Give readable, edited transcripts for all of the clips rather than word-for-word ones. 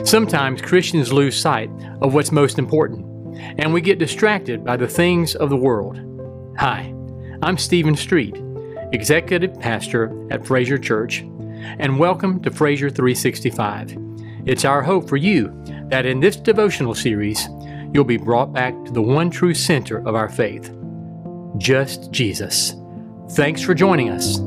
Sometimes Christians lose sight of what's most important, and we get distracted by the things of the world. Hi, I'm Stephen Street, Executive Pastor at Fraser Church, and welcome to Fraser 365. It's our hope for you that in this devotional series, you'll be brought back to the one true center of our faith, just Jesus. Thanks for joining us.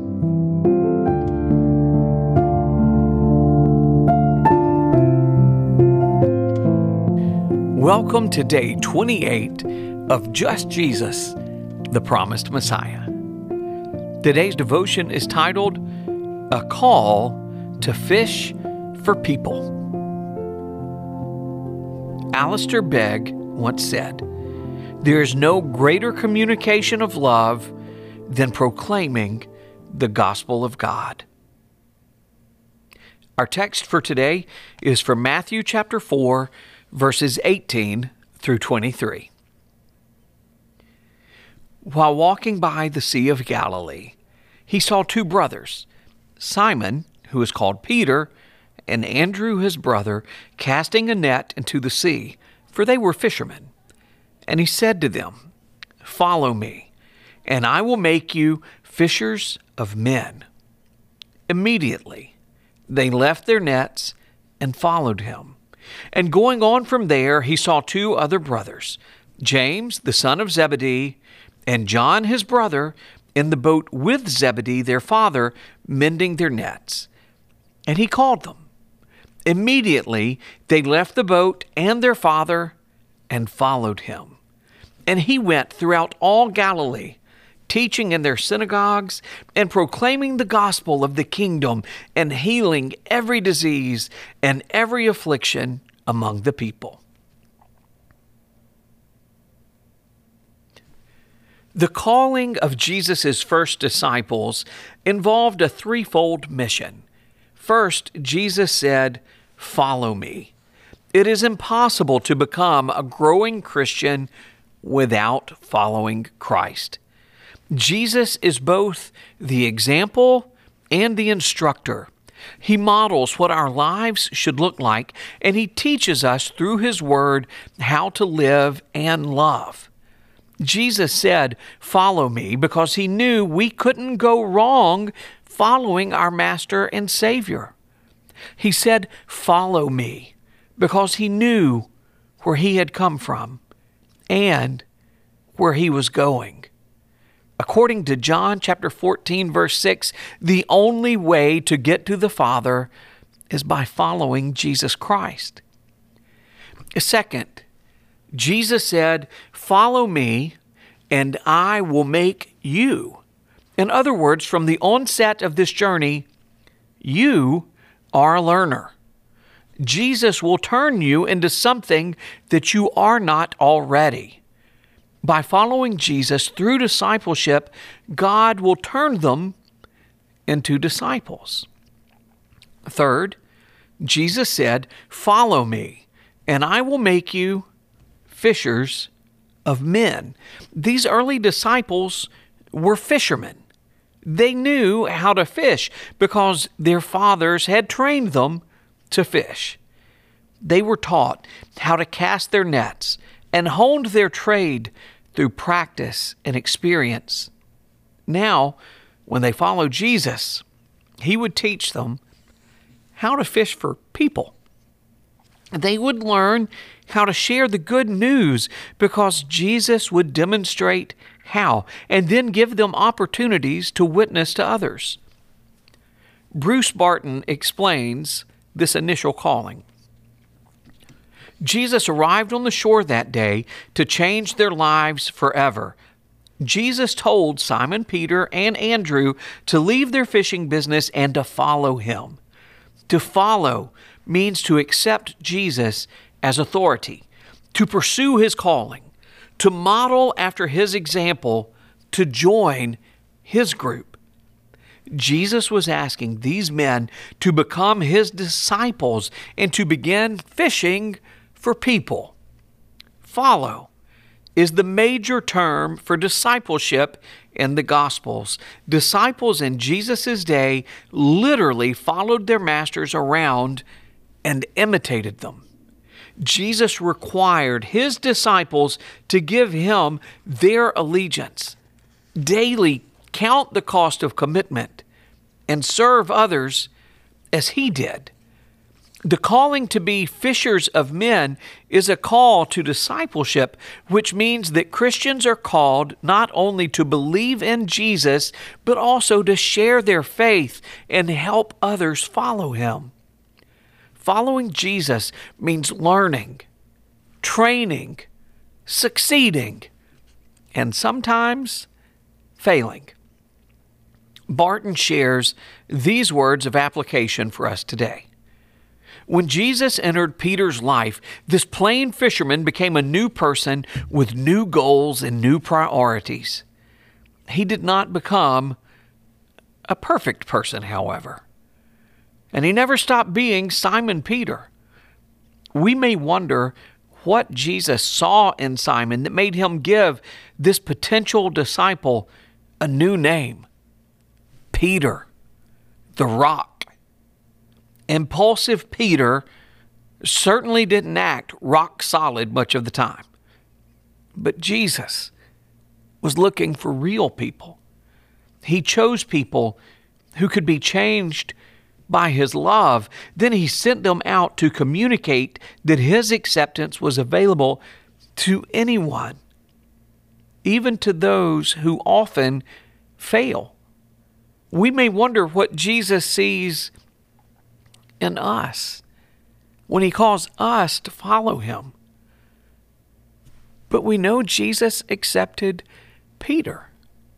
Welcome to day 28 of Just Jesus, the Promised Messiah. Today's devotion is titled, A Call to Fish for People. Alistair Begg once said, "There is no greater communication of love than proclaiming the gospel of God." Our text for today is from Matthew chapter 4, verses 18 through 23. While walking by the Sea of Galilee, he saw two brothers, Simon, who is called Peter, and Andrew his brother, casting a net into the sea, for they were fishermen. And he said to them, "Follow me, and I will make you fishers of men." Immediately they left their nets and followed him. And going on from there, he saw two other brothers, James, the son of Zebedee, and John, his brother, in the boat with Zebedee, their father, mending their nets. And he called them. Immediately they left the boat and their father and followed him. And he went throughout all Galilee, teaching in their synagogues and proclaiming the gospel of the kingdom and healing every disease and every affliction among the people. The calling of Jesus' first disciples involved a threefold mission. First, Jesus said, "Follow me." It is impossible to become a growing Christian without following Christ. Jesus is both the example and the instructor. He models what our lives should look like, and he teaches us through his word how to live and love. Jesus said, "Follow me," because he knew we couldn't go wrong following our Master and Savior. He said, "Follow me," because he knew where he had come from and where he was going. According to John chapter 14, verse 6, the only way to get to the Father is by following Jesus Christ. Second, Jesus said, "Follow me, and I will make you." In other words, from the onset of this journey, you are a learner. Jesus will turn you into something that you are not already. By following Jesus through discipleship, God will turn them into disciples. Third, Jesus said, "Follow me, and I will make you fishers of men." These early disciples were fishermen. They knew how to fish because their fathers had trained them to fish. They were taught how to cast their nets and honed their trade through practice and experience. Now, when they followed Jesus, he would teach them how to fish for people. They would learn how to share the good news because Jesus would demonstrate how and then give them opportunities to witness to others. Bruce Barton explains this initial calling. Jesus arrived on the shore that day to change their lives forever. Jesus told Simon Peter and Andrew to leave their fishing business and to follow him. To follow means to accept Jesus as authority, to pursue his calling, to model after his example, to join his group. Jesus was asking these men to become his disciples and to begin fishing for people. Follow is the major term for discipleship in the Gospels. Disciples in Jesus' day literally followed their masters around and imitated them. Jesus required his disciples to give him their allegiance, daily count the cost of commitment, and serve others as he did. The calling to be fishers of men is a call to discipleship, which means that Christians are called not only to believe in Jesus, but also to share their faith and help others follow him. Following Jesus means learning, training, succeeding, and sometimes failing. Barton shares these words of application for us today. When Jesus entered Peter's life, this plain fisherman became a new person with new goals and new priorities. He did not become a perfect person, however, and he never stopped being Simon Peter. We may wonder what Jesus saw in Simon that made him give this potential disciple a new name, Peter, the Rock. Impulsive Peter certainly didn't act rock solid much of the time. But Jesus was looking for real people. He chose people who could be changed by his love. Then he sent them out to communicate that his acceptance was available to anyone, even to those who often fail. We may wonder what Jesus sees in us when he calls us to follow him. But we know Jesus accepted Peter.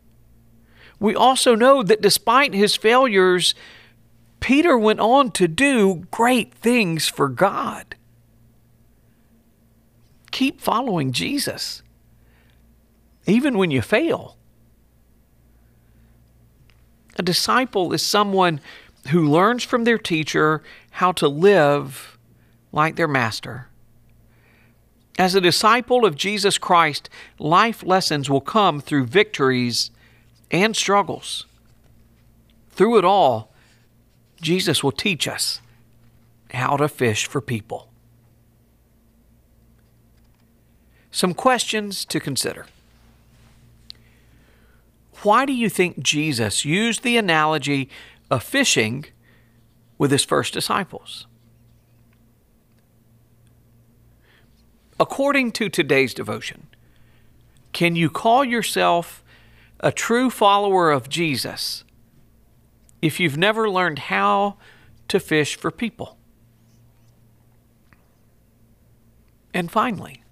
We also know that despite his failures, Peter went on to do great things for God. Keep following Jesus, even when you fail. A disciple is someone who learns from their teacher how to live like their master. As a disciple of Jesus Christ, life lessons will come through victories and struggles. Through it all, Jesus will teach us how to fish for people. Some questions to consider. Why do you think Jesus used the analogy of fishing with his first disciples? According to today's devotion, can you call yourself a true follower of Jesus if you've never learned how to fish for people? And finally,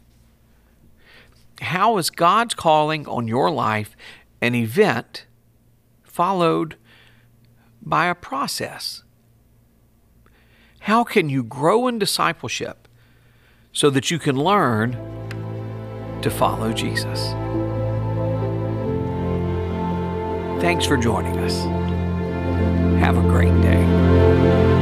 how is God's calling on your life an event followed by a process? How can you grow in discipleship so that you can learn to follow Jesus? Thanks for joining us. Have a great day.